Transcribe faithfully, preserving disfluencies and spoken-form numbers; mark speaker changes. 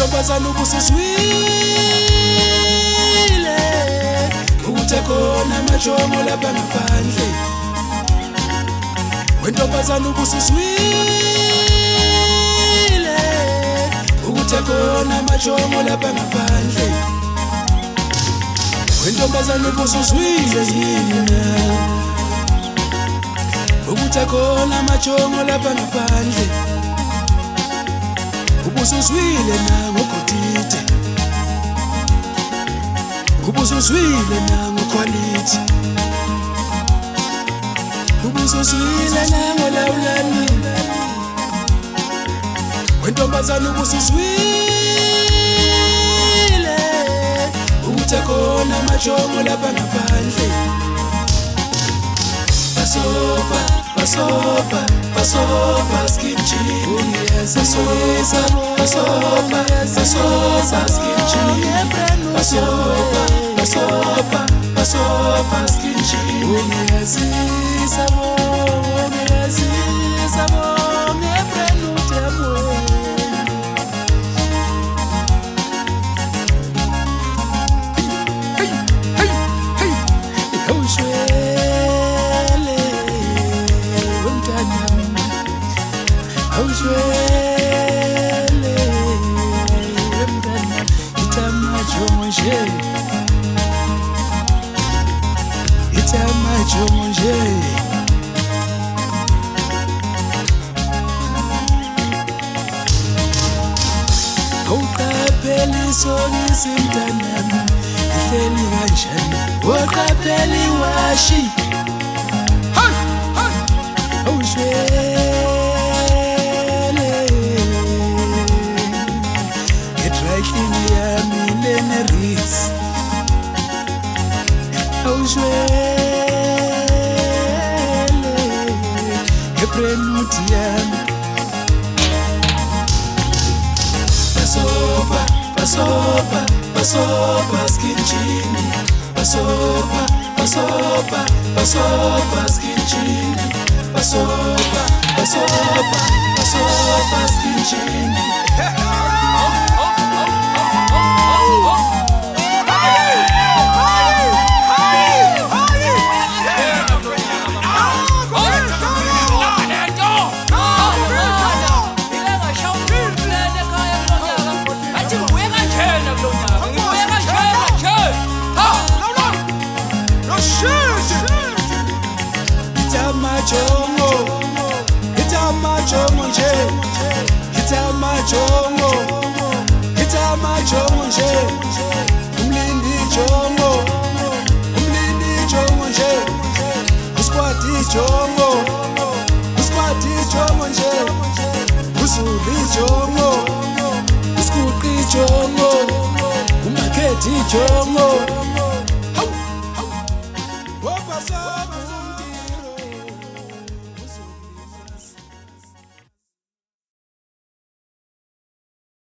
Speaker 1: wentombazana ubusuzwile ukuthi khona amajongo lapha ngaphandle wentombazana ubusuzwile ukuthi khona amajongo lapha ngaphandle wentombazana ubusuzwile yini ukuthi khona amajongo lapha ngaphandle ubusuzwile nangokotite ubusuzwile nangoquality ubusuzwile nangolawulani wentombazana ubusuzwile ukuthi khona amajongo lapha ngaphandle basopa basopa basopa skin jean basopa basopa basopa skin jean basopa basopa basopa skin jean sabo sabo ngebrand utemo hey hey hey haushwele wemntanyam haushwele wemntanyam itamajonje itamajonje awuqapheli sokisi mntanyam ihleli kanjani waqapheli washi awushwele ngedraklini yami leneritz awushwele ngeprenuti yami basopa basopa basopa skin jean basopa basopa basopa skin jean basopa basopa basopa skin jean Itamajongo, itamajongo nje, itamajongo, itamajongo nje, umlindi jongo, umlindi jongo nje, uskwati jongo, uskwati jongo nje, usuli jongo, uskuqi jongo, umakhethi jongo.